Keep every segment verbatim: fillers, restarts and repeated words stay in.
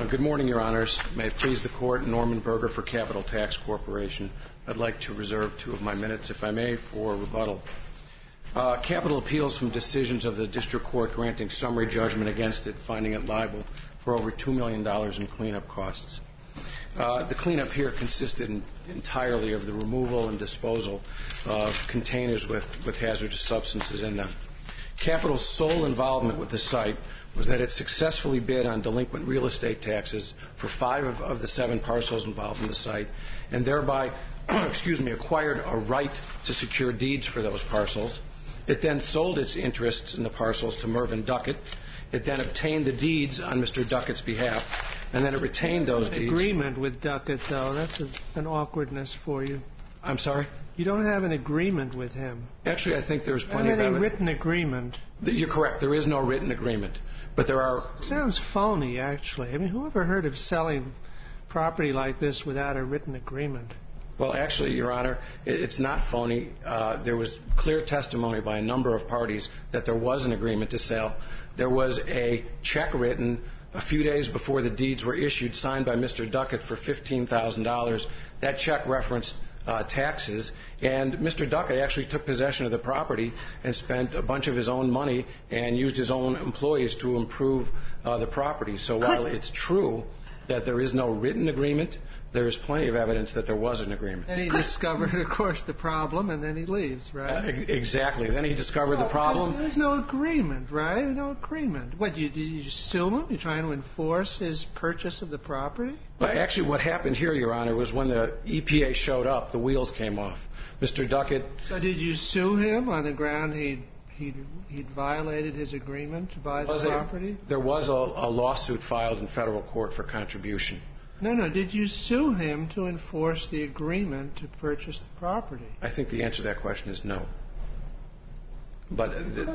Good morning, Your Honors. May it please the Court, Norman Berger for Capital Tax Corporation. I'd like to reserve two of my minutes, if I may, for rebuttal. Uh, Capital appeals from decisions of the District Court granting summary judgment against it, finding it liable for over two million dollars in cleanup costs. Uh, the cleanup here consisted in, entirely of the removal and disposal of containers with, with hazardous substances in them. Capital's sole involvement with the site was that it successfully bid on delinquent real estate taxes for five of, of the seven parcels involved in the site, and thereby excuse me, acquired a right to secure deeds for those parcels. It then sold its interests in the parcels to Mervyn Duckett. It then obtained the deeds on Mister Duckett's behalf, and then it retained those an deeds. Agreement with Duckett, though, that's a, an awkwardness for you. I'm sorry? You don't have an agreement with him. Actually, I think there's plenty of evidence. Any written agreement. You're correct. There is no written agreement. But there are... Sounds phony, actually. I mean, who ever heard of selling property like this without a written agreement? Well, actually, Your Honor, it's not phony. Uh, there was clear testimony by a number of parties that there was an agreement to sell. There was a check written a few days before the deeds were issued, signed by Mister Duckett for fifteen thousand dollars. That check referenced uh, taxes, and Mister Duckett actually took possession of the property and spent a bunch of his own money and used his own employees to improve uh, the property. So while it's true that there is no written agreement, there is plenty of evidence that there was an agreement. And he discovered, of course, the problem, and then he leaves, right? Uh, exactly. Then he discovered well, the problem. There's no agreement, right? No agreement. What, you, did you sue him? You're trying to enforce his purchase of the property? Well, actually, what happened here, Your Honor, was when the E P A showed up, the wheels came off. Mister Duckett... So did you sue him on the ground he'd, he'd, he'd violated his agreement to buy the property? A, there was a, a lawsuit filed in federal court for contribution. No, no. Did you sue him to enforce the agreement to purchase the property? I think the answer to that question is no. But, the,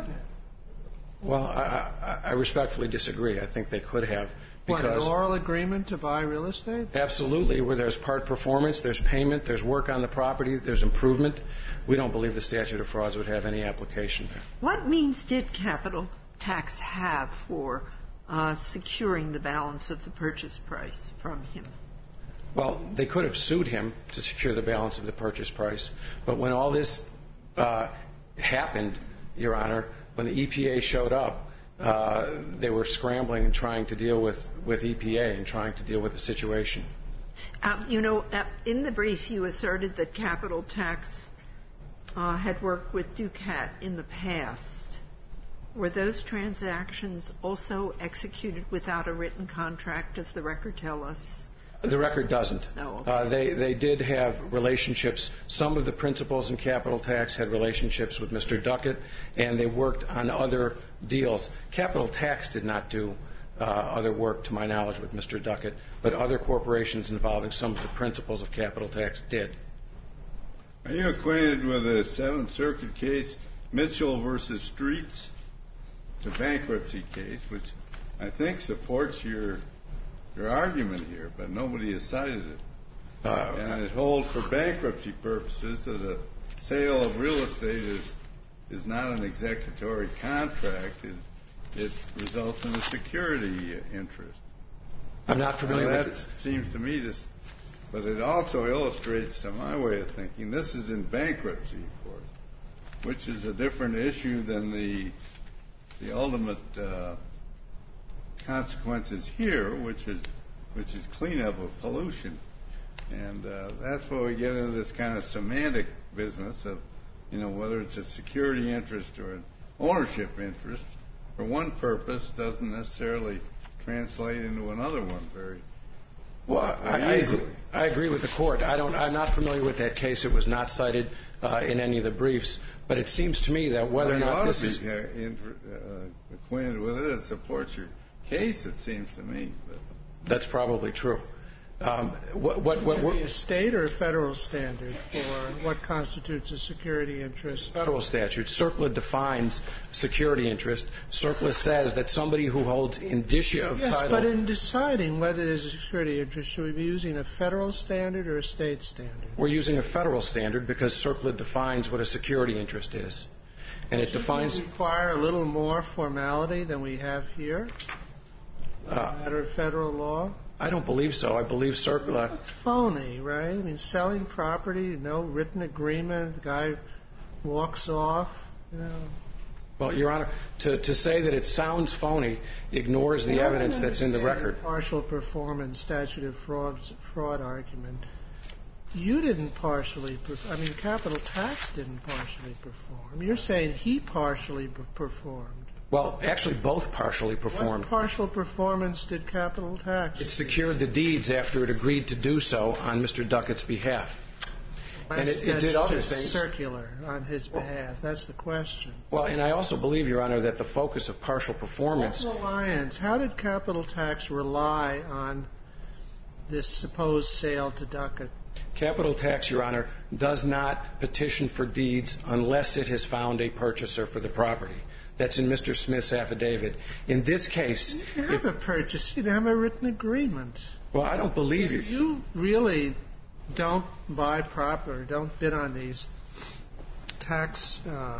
well, I, I, I respectfully disagree. I think they could have. What, an oral agreement to buy real estate? Absolutely. Where there's part performance, there's payment, there's work on the property, there's improvement. We don't believe the statute of frauds would have any application there. What means did capital tax have for Uh, securing the balance of the purchase price from him? Well, they could have sued him to secure the balance of the purchase price. But when all this uh, happened, Your Honor, when the E P A showed up, uh, they were scrambling and trying to deal with, with E P A and trying to deal with the situation. Um, you know, uh, in the brief, you asserted that capital tax uh, had worked with Ducat in the past. Were those transactions also executed without a written contract, does the record tell us? The record doesn't. No. Okay. Uh, they, they did have relationships. Some of the principals in capital tax had relationships with Mister Duckett, and they worked on other deals. Capital tax did not do uh, other work, to my knowledge, with Mister Duckett, but other corporations involving some of the principals of capital tax did. Are you acquainted with the Seventh Circuit case, Mitchell versus Streets? It's a bankruptcy case, which I think supports your your argument here, but nobody has cited it. Uh, and it holds for bankruptcy purposes that a sale of real estate is is not an executory contract. It, it results in a security interest. I'm not familiar now, with that this. Seems to me this, but it also illustrates, to my way of thinking, this is in bankruptcy, of course, which is a different issue than the the ultimate uh, consequences here, which is which is cleanup of pollution, and uh, that's where we get into this kind of semantic business of, you know, whether it's a security interest or an ownership interest. For one purpose, doesn't necessarily translate into another one very. Well, I, I, agree, I agree with the court. I don't. I'm not familiar with that case. It was not cited uh, in any of the briefs. But it seems to me that whether well, or not you this ought is to be uh, acquainted with it, it supports your case. It seems to me. But that's probably true. Um, what, what, what, what, a state or a federal standard for what constitutes a security interest? Federal statute. CERCLA defines security interest. CERCLA says that somebody who holds indicia of yes, title... Yes, but in deciding whether there's a security interest, should we be using a federal standard or a state standard? We're using a federal standard because CERCLA defines what a security interest is. And it defines... Does it require a little more formality than we have here? As a matter of federal law? I don't believe so. I believe CERCLA... It's phony, right? I mean, selling property, no written agreement, the guy walks off, you know. Well, Your Honor, to, to say that it sounds phony ignores the Well, evidence that's in the record. Partial performance, statute of fraud, fraud argument. You didn't partially, perf- I mean, capital tax didn't partially perform. You're saying he partially per- performed. Well, actually, both partially performed. What partial performance did capital tax? It secured the deeds after it agreed to do so on Mister Duckett's behalf. That's, and it, it that's did other just things. Circular on his behalf. That's the question. Well, and I also believe, Your Honor, that the focus of partial performance... What reliance? How did capital tax rely on this supposed sale to Duckett? Capital tax, Your Honor, does not petition for deeds unless it has found a purchaser for the property. That's in Mister Smith's affidavit. In this case... You have it, a purchase. You have a written agreement. Well, I don't believe you. You really don't buy proper, don't bid on these tax uh,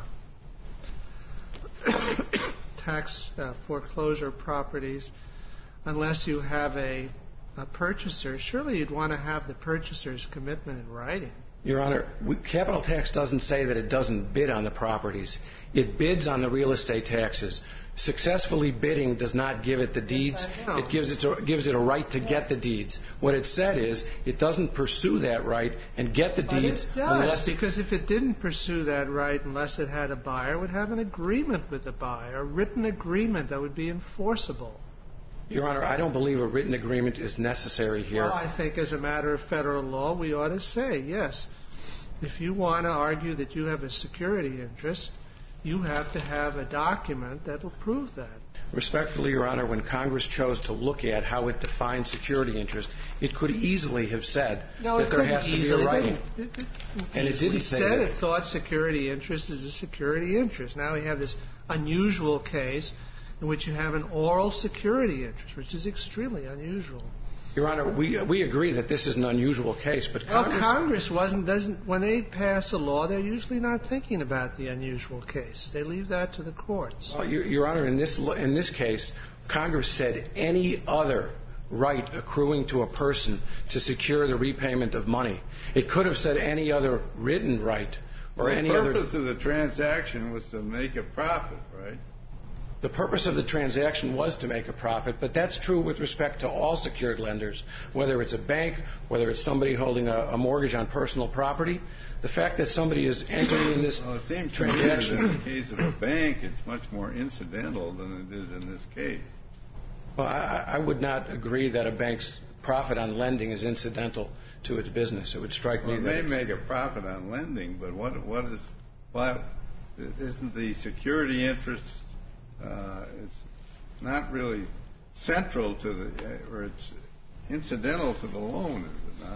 tax uh, foreclosure properties unless you have a, a purchaser. Surely you'd want to have the purchaser's commitment in writing. Your Honor, we, capital tax doesn't say that it doesn't bid on the properties. It bids on the real estate taxes. Successfully bidding does not give it the deeds. It gives it, to, gives it a right to get the deeds. What it said is it doesn't pursue that right and get the But deeds it does, unless... because if it didn't pursue that right unless it had a buyer, it would have an agreement with the buyer, a written agreement that would be enforceable. Your Honor, I don't believe a written agreement is necessary here. Well, I think as a matter of federal law, we ought to say, yes, if you want to argue that you have a security interest, you have to have a document that will prove that. Respectfully, Your Honor, when Congress chose to look at how it defines security interest, it could easily have said no, that there has to easily. be a writing. It, it, it and it didn't say said that. It thought security interest is a security interest. Now we have this unusual case in which you have an oral security interest, which is extremely unusual. Your Honor, we we agree that this is an unusual case, but well, Congress... Congress wasn't doesn't when they pass a law, they're usually not thinking about the unusual case. They leave that to the courts. Well, Your, Your Honor, in this in this case, Congress said any other right accruing to a person to secure the repayment of money. It could have said any other written right or any other... The purpose of the transaction was to make a profit, right? The purpose of the transaction was to make a profit, but that's true with respect to all secured lenders, whether it's a bank, whether it's somebody holding a, a mortgage on personal property. The fact that somebody is entering in this well, it seems transaction... in the case of a bank, it's much more incidental than it is in this case. Well, I, I would not agree that a bank's profit on lending is incidental to its business. It would strike well, me it that may make a profit on lending, but what what is... Why, isn't the security interest... Uh, it's not really central to the, or it's incidental to the loan, is it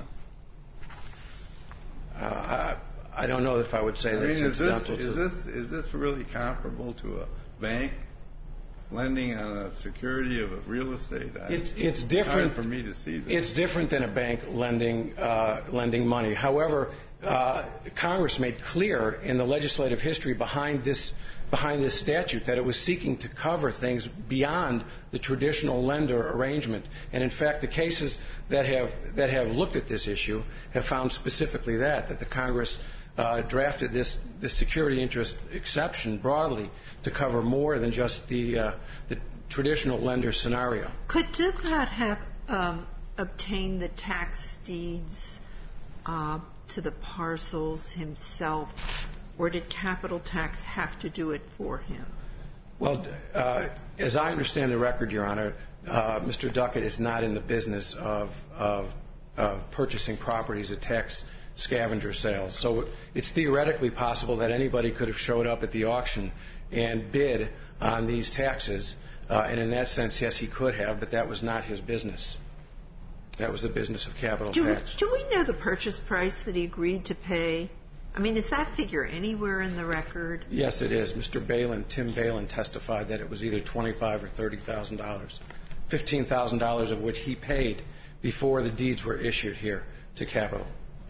not? Uh, I, I don't know if I would say I that mean, it's is this, incidental is to... this is this really comparable to a bank lending on a security of a real estate? I, It's, it's different for me to see that. It's different than a bank lending uh, lending money. However, uh, Congress made clear in the legislative history behind this behind this statute that it was seeking to cover things beyond the traditional lender arrangement. And in fact, the cases that have that have looked at this issue have found specifically that that the Congress uh, drafted this this security interest exception broadly to cover more than just the uh, the traditional lender scenario. Could Ducat have um, obtained the tax deeds uh, to the parcels himself, or did capital tax have to do it for him? Well, uh, as I understand the record, Your Honor, uh, Mister Duckett is not in the business of, of, of purchasing properties at tax scavenger sales. So it's theoretically possible that anybody could have showed up at the auction and bid on these taxes. Uh, and in that sense, yes, he could have, but that was not his business. That was the business of capital do, tax. Do we know the purchase price that he agreed to pay? I mean, is that figure anywhere in the record? Yes, it is. Mister Balin, Tim Balin, testified that it was either twenty-five thousand dollars or thirty thousand dollars, fifteen thousand dollars of which he paid before the deeds were issued here to Capital.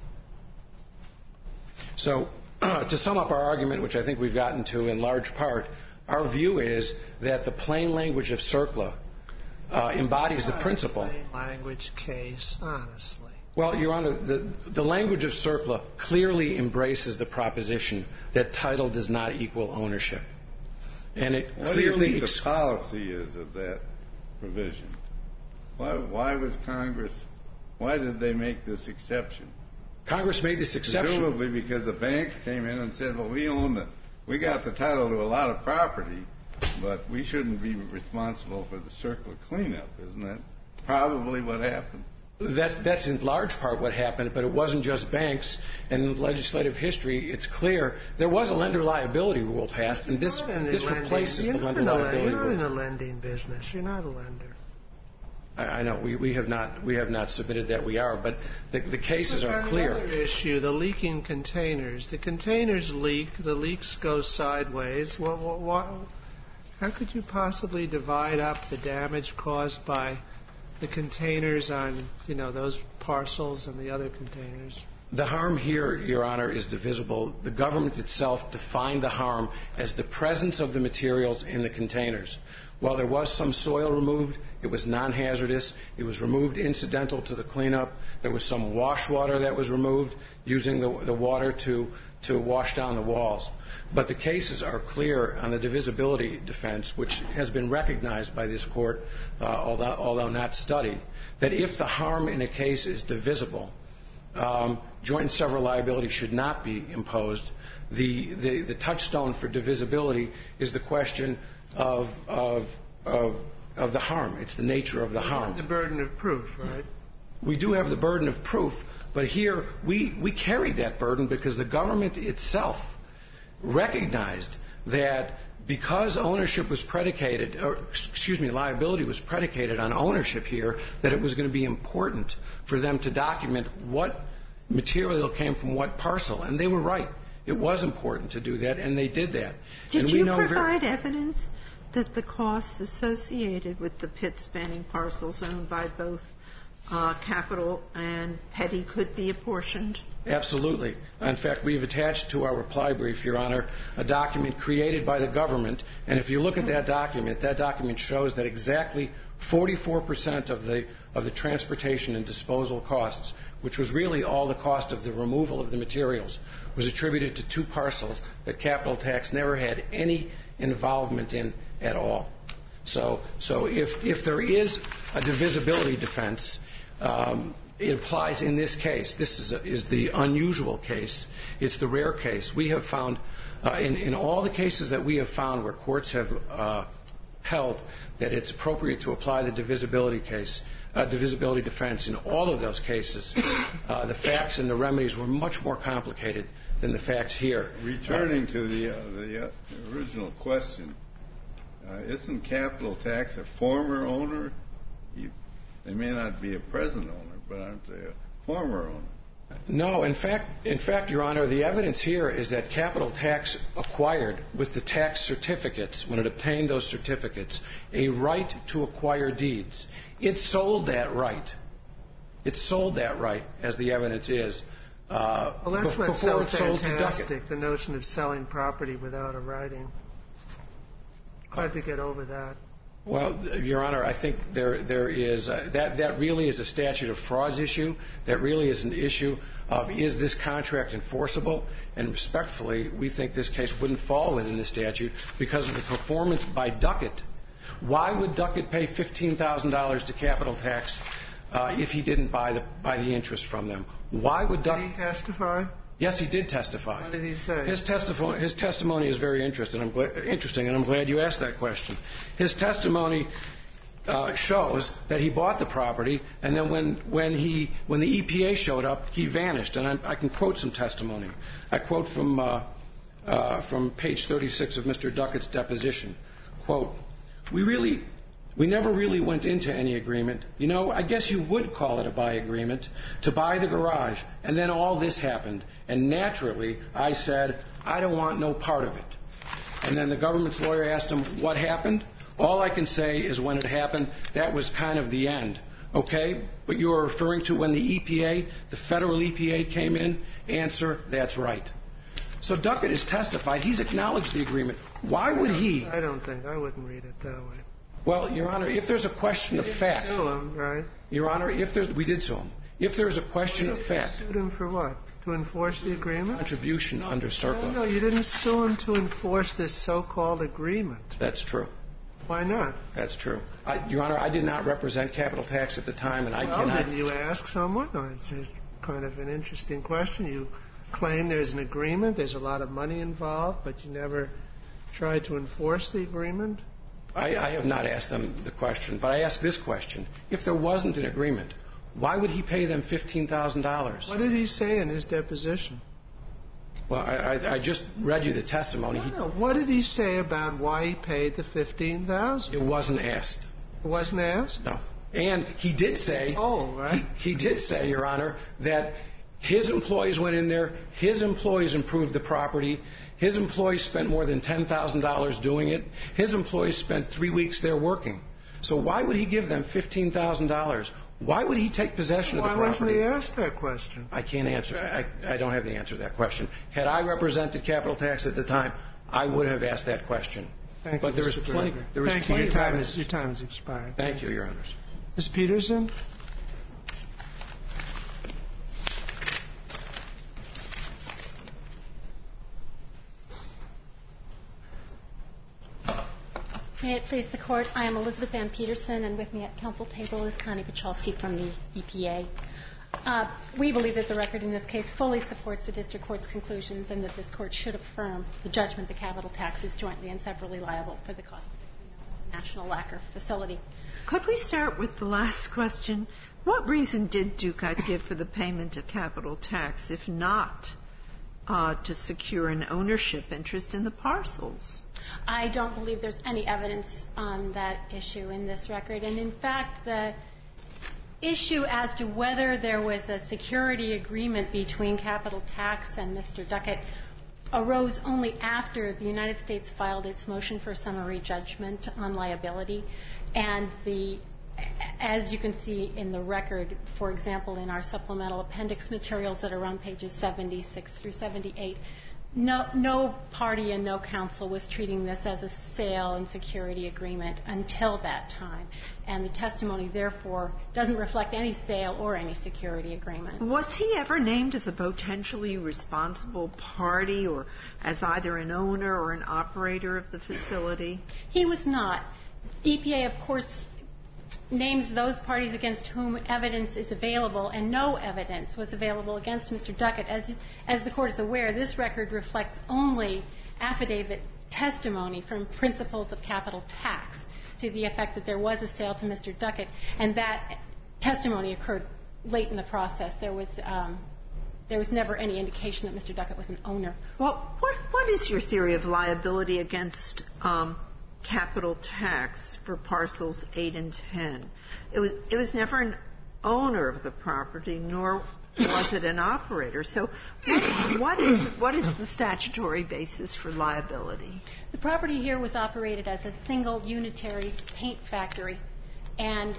So, uh, to sum up our argument, which I think we've gotten to in large part, our view is that the plain language of CERCLA uh, embodies the principle. Plain language case, honestly. Well, Your Honor, the, the language of CERCLA clearly embraces the proposition that title does not equal ownership. And it what clearly... What do you think ex- the policy is of that provision? Why, why was Congress, why did they make this exception? Congress made this exception. Presumably because the banks came in and said, well, we own the, we got the title to a lot of property, but we shouldn't be responsible for the CERCLA cleanup. Isn't that probably what happened? That's, that's in large part what happened, but it wasn't just banks. And in legislative history, it's clear there was a lender liability rule passed, and this, this lending, replaces the lender a, liability you're rule. You're not in a lending business. You're not a lender. I, I know. We, we, have not, we have not submitted that we are, but the, the cases Look, are clear. Another issue, the leaking containers. The containers leak. The leaks go sideways. What, what, what, how could you possibly divide up the damage caused by the containers on, you know, those parcels and the other containers? The harm here, Your Honor, is divisible. The government itself defined the harm as the presence of the materials in the containers. While there was some soil removed, it was non-hazardous. It was removed incidental to the cleanup. There was some wash water that was removed using the, the water to, to wash down the walls. But the cases are clear on the divisibility defense, which has been recognized by this court, uh, although, although not studied, that if the harm in a case is divisible, um, joint and several liability should not be imposed. The, the, the touchstone for divisibility is the question of, of, of, of the harm. It's the nature of the harm. The burden of proof, right? We do have the burden of proof, but here we, we carried that burden because the government itself recognized that because ownership was predicated, or excuse me, liability was predicated on ownership here, that it was going to be important for them to document what material came from what parcel. And they were right. It was important to do that, and they did that. Did and you we know provide very- evidence that the costs associated with the pit spanning parcels owned by both uh, Capital and Petty could be apportioned? Absolutely. In fact, we've attached to our reply brief, Your Honor, a document created by the government. And if you look at that document, that document shows that exactly forty-four percent of the, of the transportation and disposal costs, which was really all the cost of the removal of the materials, was attributed to two parcels that Capital Tax never had any involvement in at all. So, so if, if there is a divisibility defense, um, it applies in this case. This is, a, is the unusual case. It's the rare case. We have found, uh, in, in all the cases that we have found where courts have uh, held that it's appropriate to apply the divisibility case, uh, divisibility defense, in all of those cases, uh, the facts and the remedies were much more complicated than the facts here. Returning to the, uh, the uh, original question, uh, isn't Capital Tax a former owner? You, they may not be a present owner, but aren't they a former owner? No, in fact, in fact, Your Honor, the evidence here is that Capital Tax acquired with the tax certificates, when it obtained those certificates, a right to acquire deeds. It sold that right. It sold that right, as the evidence is. Uh, well, that's be- what's before so it sold to Duckett. fantastic, the notion of selling property without a writing. Hard to get over that. Well, Your Honor, I think there there is uh, that that really is a statute of frauds issue. That really is an issue of, is this contract enforceable? And respectfully, we think this case wouldn't fall within the statute because of the performance by Duckett. Why would Duckett pay fifteen thousand dollars to Capital Tax uh, if he didn't buy the buy the interest from them? Why would Duckett? Did he testify? Yes, he did testify. What did he say? His testimony, his testimony is very interesting. I'm glad, interesting, and I'm glad you asked that question. His testimony uh, shows that he bought the property, and then when, when, he, when the E P A showed up, he vanished. And I, I can quote some testimony. I quote from, uh, uh, from page thirty-six of Mister Duckett's deposition. Quote, we really... We never really went into any agreement. You know, I guess you would call it a buy agreement, to buy the garage. And then all this happened. And naturally, I said, I don't want no part of it. And then the government's lawyer asked him, what happened? All I can say is when it happened, that was kind of the end. Okay? But you are referring to when the E P A, the federal E P A came in? Answer, that's right. So Duckett has testified. He's acknowledged the agreement. Why would he? I don't think. I wouldn't read it that way. Well, Your Honor, if there's a question of fact... Sue him, right? Your Honor, if there's... We did sue him. If there's a question of fact... You sued him for what? To enforce the agreement? Contribution under CERCLA. No, no, you didn't sue him to enforce this so-called agreement. That's true. Why not? That's true. I, Your Honor, I did not represent Capital Tax at the time, and I well, cannot... didn't you ask someone? Oh, it's a, kind of an interesting question. You claim there's an agreement, there's a lot of money involved, but you never tried to enforce the agreement? I, I have not asked them the question, but I asked this question. If there wasn't an agreement, why would he pay them fifteen thousand dollars? What did he say in his deposition? Well, I, I, I just read you the testimony. No, no. What did he say about why he paid the fifteen thousand dollars? It wasn't asked. It wasn't asked? No. And he did say... Oh, right. He, he did say, Your Honor, that his employees went in there, his employees improved the property, his employees spent more than ten thousand dollars doing it, his employees spent three weeks there working. So why would he give them fifteen thousand dollars? Why would he take possession Why of the property? Why wasn't he asked that question? I can't answer. I, I don't have the answer to that question. Had I represented Capital Tax at the time, I would have asked that question. Thank but you, there is Mister plenty. Berger. There is Thank plenty you. Your time, of is, your time has expired. Thank you, Your Honors. Miz Peterson? May it please the Court, I am Elizabeth Ann Peterson, and with me at council table is Connie Pachalski from the E P A. Uh, we believe that the record in this case fully supports the district court's conclusions and that this court should affirm the judgment that capital tax is jointly and severally liable for the cost of the National Lacquer Facility. Could we start with the last question? What reason did Ducat give for the payment of capital tax, if not uh, to secure an ownership interest in the parcels? I don't believe there's any evidence on that issue in this record. And in fact, the issue as to whether there was a security agreement between capital tax and Mister Duckett arose only after the United States filed its motion for summary judgment on liability. And the, as you can see in the record, for example, in our supplemental appendix materials that are on pages seventy-six through seventy-eight, No, no party and no counsel was treating this as a sale and security agreement until that time. And the testimony, therefore, doesn't reflect any sale or any security agreement. Was he ever named as a potentially responsible party or as either an owner or an operator of the facility? He was not. E P A, of course, names those parties against whom evidence is available, and no evidence was available against Mister Duckett. As, as the Court is aware, this record reflects only affidavit testimony from principals of capital tax to the effect that there was a sale to Mister Duckett, and that testimony occurred late in the process. There was, um, there was never any indication that Mister Duckett was an owner. Well, what, what is your theory of liability against um, capital tax for parcels eight and ten? It was, it was never an owner of the property, nor was it an operator. So what, what, is, what is the statutory basis for liability? The property here was operated as a single unitary paint factory, and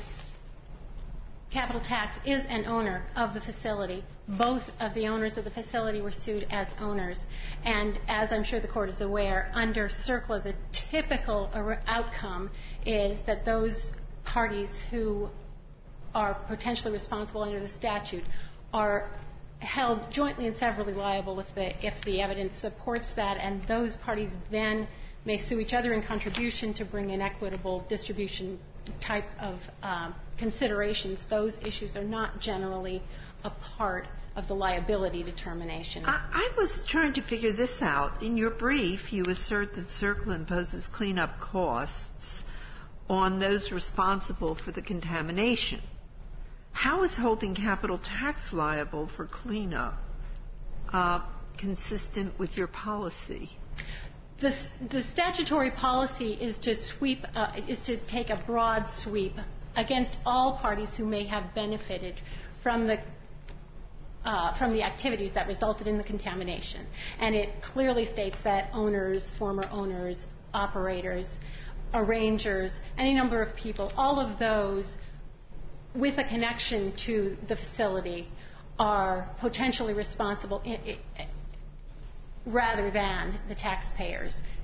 capital tax is an owner of the facility. Both of the owners of the facility were sued as owners. And as I'm sure the Court is aware, under CERCLA, the typical outcome is that those parties who are potentially responsible under the statute are held jointly and severally liable if the, if the evidence supports that, and those parties then may sue each other in contribution to bring in equitable distribution type of um, considerations. Those issues are not generally a part of the liability determination. I, I was trying to figure this out. In your brief, you assert that CERCLA imposes cleanup costs on those responsible for the contamination. How is holding capital tax liable for cleanup uh, consistent with your policy? The, the statutory policy is to sweep, uh, is to take a broad sweep against all parties who may have benefited from the uh, from the activities that resulted in the contamination. And it clearly states that owners, former owners, operators, arrangers, any number of people, all of those with a connection to the facility are potentially responsible in, in, rather than the taxpayers.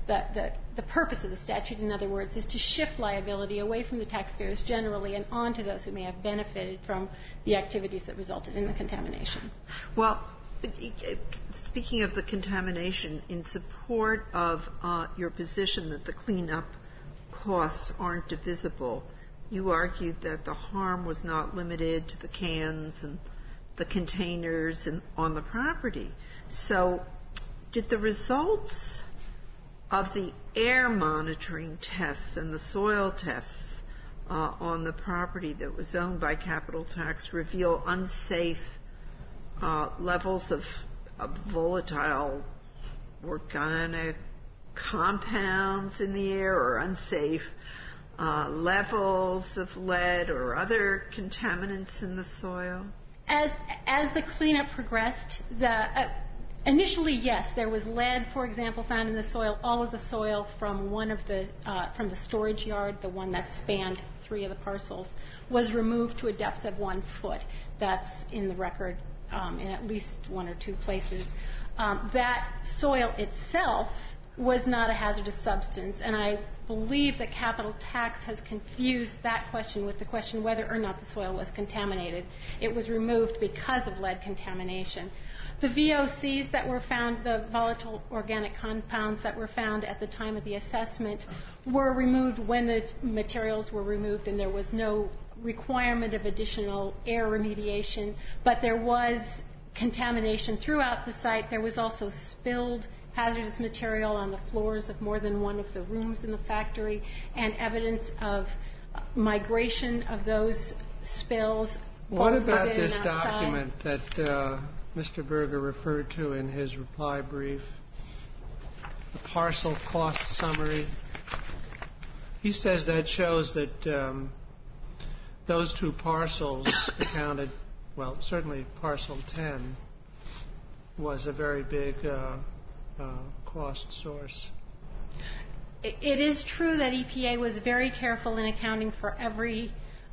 the, the, the purpose of the statute, in other words, is to shift liability away from the taxpayers generally and onto those who may have benefited from the activities that resulted in the contamination. Well, speaking of the contamination, in support of uh, your position that the cleanup costs aren't divisible, you argued that the harm was not limited to the cans and the containers and on the property. So did the results of the air monitoring tests and the soil tests uh, on the property that was owned by Capital Tax reveal unsafe uh, levels of, of volatile organic compounds in the air, or unsafe uh, levels of lead or other contaminants in the soil? As as the cleanup progressed, the uh, initially, yes, there was lead, for example, found in the soil. All of the soil from one of the uh, from the storage yard, the one that spanned three of the parcels, was removed to a depth of one foot. That's in the record um, in at least one or two places. Um, that soil itself was not a hazardous substance, and I believe that Capital Tax has confused that question with the question whether or not the soil was contaminated. It was removed because of lead contamination. The V O Cs that were found, the volatile organic compounds that were found at the time of the assessment, were removed when the materials were removed, and there was no requirement of additional air remediation, but there was contamination throughout the site. There was also spilled hazardous material on the floors of more than one of the rooms in the factory, and evidence of migration of those spills. What about this outside. document that uh, Mister Berger referred to in his reply brief, the parcel cost summary? He says that shows that um, those two parcels accounted, well, certainly parcel ten was a very big uh, uh, cost source. It is true that E P A was very careful in accounting for every,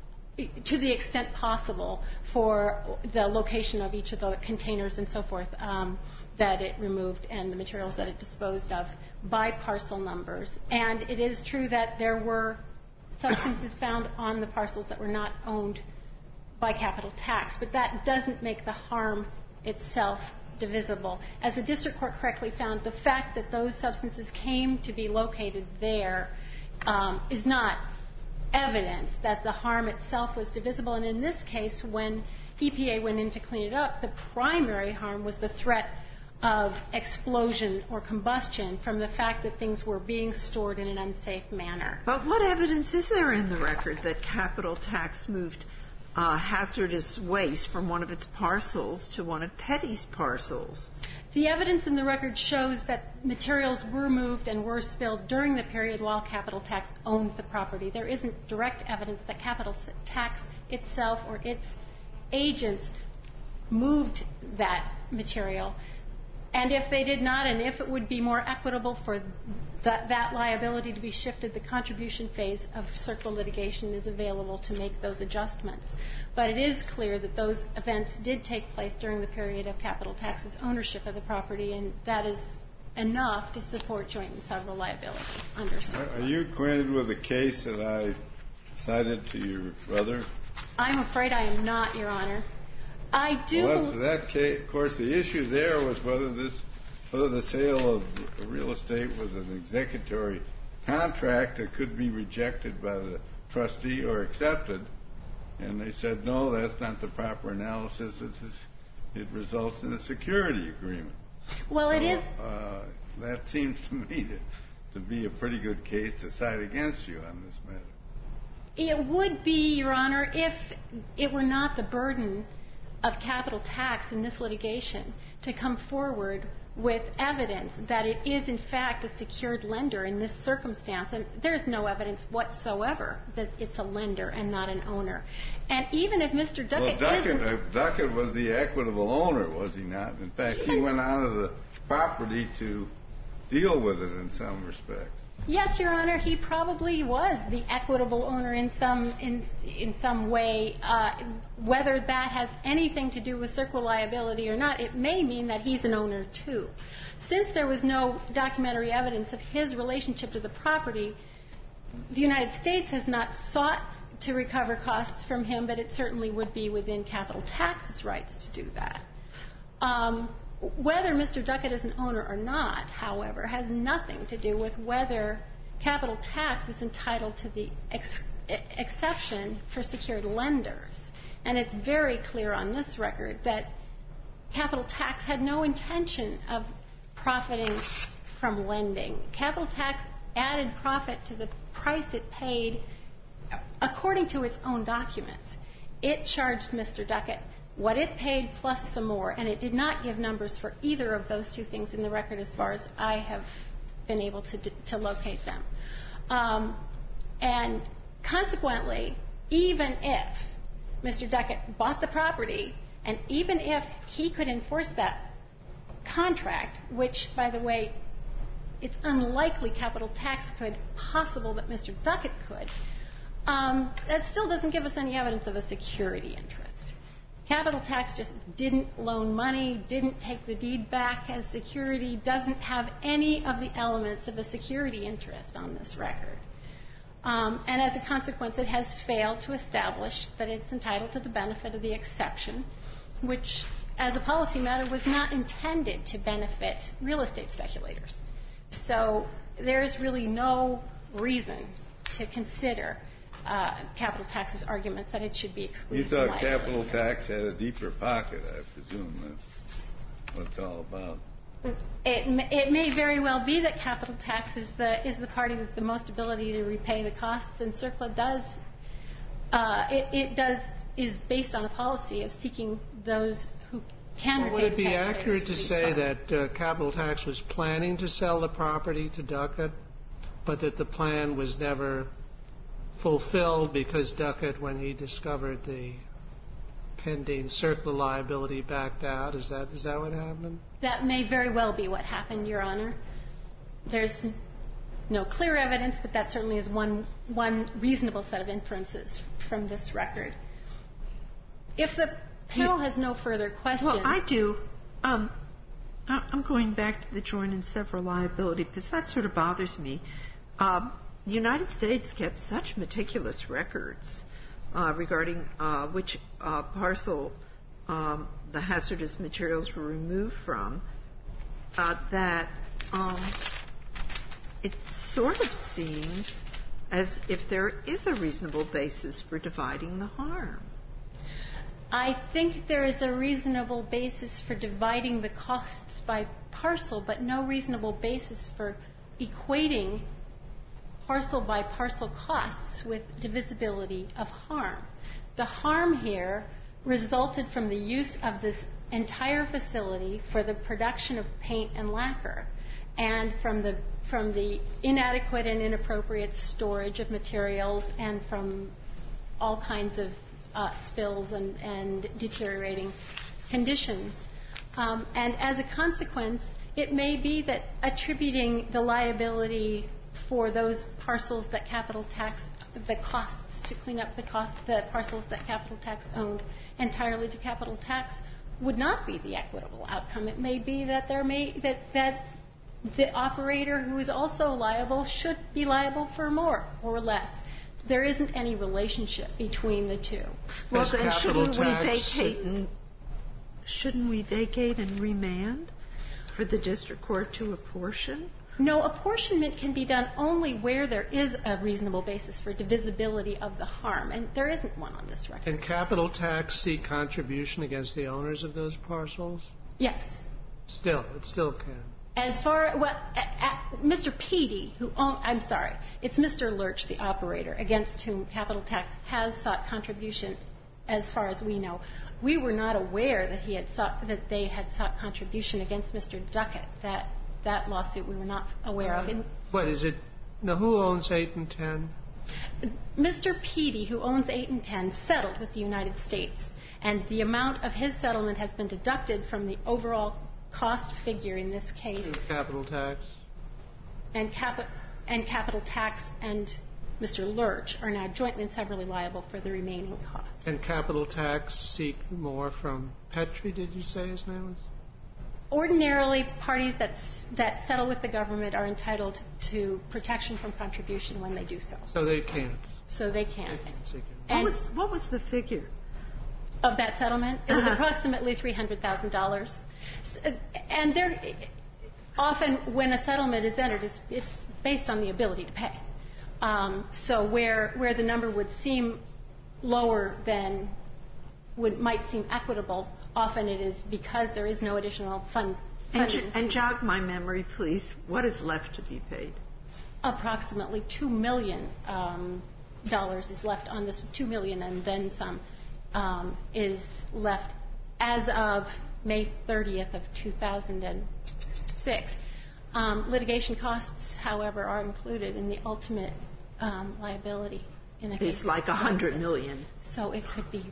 to the extent possible, for the location of each of the containers and so forth um, that it removed and the materials that it disposed of by parcel numbers. And it is true that there were substances found on the parcels that were not owned by Capital Tax, but that doesn't make the harm itself divisible. As the district court correctly found, the fact that those substances came to be located there um, is not evidence that the harm itself was divisible. And in this case, when E P A went in to clean it up, the primary harm was the threat of explosion or combustion from the fact that things were being stored in an unsafe manner. But what evidence is there in the record that Capital Tax moved Uh, hazardous waste from one of its parcels to one of Petty's parcels? The evidence in the record shows that materials were moved and were spilled during the period while Capital Tax owned the property. There isn't direct evidence that Capital Tax itself or its agents moved that material. And if they did not, and if it would be more equitable for that, that liability to be shifted, the contribution phase of circle litigation is available to make those adjustments. But it is clear that those events did take place during the period of Capital Tax's ownership of the property, and that is enough to support joint and several liability under circle. Are you acquainted with the case that I cited to your brother? I'm afraid I am not, Your Honor. I do. Well, that's, that case, of course, the issue there was whether this, whether the sale of real estate was an executory contract that could be rejected by the trustee or accepted. And they said, no, that's not the proper analysis. It's, it results in a security agreement. Well, so, it is. Uh, that seems to me to, to be a pretty good case to side against you on this matter. It would be, Your Honor, if it were not the burden of Capital Tax in this litigation to come forward with evidence that it is in fact a secured lender in this circumstance. And there's no evidence whatsoever that it's a lender and not an owner. And even if Mister Duckett, well, Duckett, isn't... uh, Duckett was the equitable owner, was he not? In fact, he went out of the property to deal with it in some respects. Yes, Your Honor, he probably was the equitable owner in some in in some way. Uh, whether that has anything to do with CERCLA liability or not, it may mean that he's an owner too. Since there was no documentary evidence of his relationship to the property, the United States has not sought to recover costs from him, but it certainly would be within capital tax's rights to do that. Um, Whether Mister Duckett is an owner or not, however, has nothing to do with whether capital tax is entitled to the ex- exception for secured lenders. And it's very clear on this record that capital tax had no intention of profiting from lending. Capital tax added profit to the price it paid according to its own documents. It charged Mister Duckett what it paid plus some more, and it did not give numbers for either of those two things in the record as far as I have been able to, to locate them. Um, and consequently, even if Mister Duckett bought the property, and even if he could enforce that contract, which, by the way, it's unlikely capital tax could, possible that Mister Duckett could, um, that still doesn't give us any evidence of a security interest. Capital tax just didn't loan money, didn't take the deed back as security, doesn't have any of the elements of a security interest on this record. Um, and as a consequence, it has failed to establish that it's entitled to the benefit of the exception, which, as a policy matter, was not intended to benefit real estate speculators. So there's really no reason to consider Uh, capital tax's arguments that it should be excluded. You thought capital tax had a deeper pocket, I presume. That's what it's all about. It, it may very well be that capital tax is the is the party with the most ability to repay the costs, and CERCLA does uh, it, it does is based on a policy of seeking those who can well, repay would it the be taxpayers accurate to these say costs. that uh, capital tax was planning to sell the property to Duckett, but that the plan was never fulfilled because Duckett, when he discovered the pending CERCLA liability, backed out? Is that is that what happened? That may very well be what happened, Your Honor. There's no clear evidence, but that certainly is one one reasonable set of inferences from this record. If the panel has no further questions... Well, I do. Um, I'm going back to the joint and several liability because that sort of bothers me. Um, The United States kept such meticulous records uh, regarding uh, which uh, parcel um, the hazardous materials were removed from uh, that um, it sort of seems as if there is a reasonable basis for dividing the harm. I think there is a reasonable basis for dividing the costs by parcel, but no reasonable basis for equating parcel by parcel costs with divisibility of harm. The harm here resulted from the use of this entire facility for the production of paint and lacquer, and from the from the inadequate and inappropriate storage of materials, and from all kinds of uh, spills and, and deteriorating conditions. Um, and as a consequence, it may be that attributing the liability for those parcels that capital tax, the costs to clean up the cost, the parcels that capital tax owned entirely to capital tax, would not be the equitable outcome. It may be that there may that that the operator who is also liable should be liable for more or less. There isn't any relationship between the two. Well, As then shouldn't we tax, vacate and shouldn't we vacate and remand for the district court to apportion? No, apportionment can be done only where there is a reasonable basis for divisibility of the harm, and there isn't one on this record. Can capital tax seek contribution against the owners of those parcels? Yes. Still, it still can. As far well, uh, uh, Mister Peedy, who own, I'm sorry, it's Mister Lurch, the operator, against whom capital tax has sought contribution, as far as we know. We were not aware that he had sought that they had sought contribution against Mister Duckett. That that lawsuit we were not aware of. In, what is it? Now, who owns eight and ten? Mister Peedy, who owns eight and ten, settled with the United States, and the amount of his settlement has been deducted from the overall cost figure in this case. Capital tax. And cap- and Capital Tax and Mister Lurch are now jointly and severally liable for the remaining costs. And Capital Tax seek more from Petrie, did you say his name was? Ordinarily, parties that, that settle with the government are entitled to protection from contribution when they do so. So they can't. So they can. What was, what was the figure? Of that settlement? It was Uh-huh. approximately three hundred thousand dollars. And there, often when a settlement is entered, it's, it's based on the ability to pay. Um, so where, where the number would seem lower than would, might seem equitable, often it is because there is no additional fund. And, funding and to- jog my memory, please. What is left to be paid? Approximately two million um, dollars is left on this. Two million and then some um, is left as of May thirtieth of two thousand six. Um, litigation costs, however, are included in the ultimate um, liability in a case. It's like a hundred million. So it could be.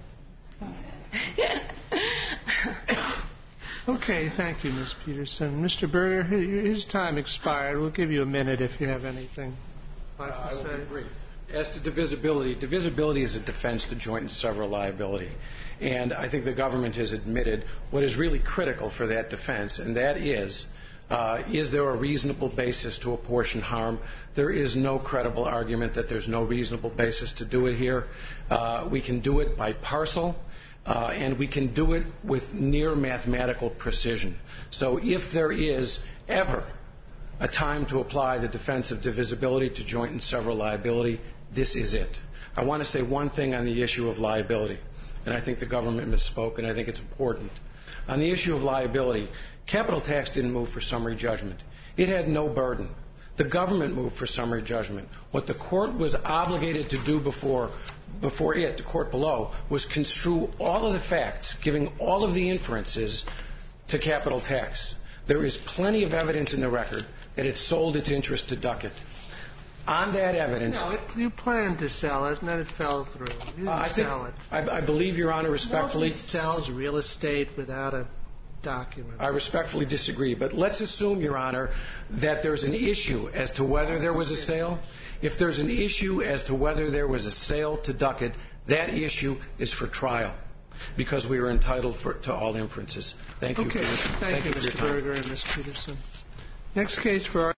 Okay, thank you, Miz Peterson. Mister Berger, his time expired. We'll give you a minute if you have anything like Uh, to I will say. be brief. As to divisibility, divisibility is a defense to joint and several liability. And I think the government has admitted what is really critical for that defense, and that is, uh, is there a reasonable basis to apportion harm? There is no credible argument that there's no reasonable basis to do it here. Uh, we can do it by parcel. Uh, and we can do it with near mathematical precision. So if there is ever a time to apply the defense of divisibility to joint and several liability, this is it. I want to say one thing on the issue of liability, and I think the government misspoke, and I think it's important. On the issue of liability, Capital Tax didn't move for summary judgment. It had no burden. The government moved for summary judgment. What the court was obligated to do before before it, the court below, was construe all of the facts, giving all of the inferences to Capital Tax. There is plenty of evidence in the record that it sold its interest to Duckett. On that evidence... No, it, you planned to sell it, and then it fell through. You didn't uh, I think, sell it. I, I believe, Your Honor, respectfully... Nobody sells real estate without a document. I respectfully disagree. But let's assume, Your Honor, that there's an issue as to whether there was a sale. If there's an issue as to whether there was a sale to Duckett, that issue is for trial, because we are entitled for, to all inferences. Thank you. Okay. For, thank, thank you, you for your Mister time. Berger and Miz Peterson. Next case for our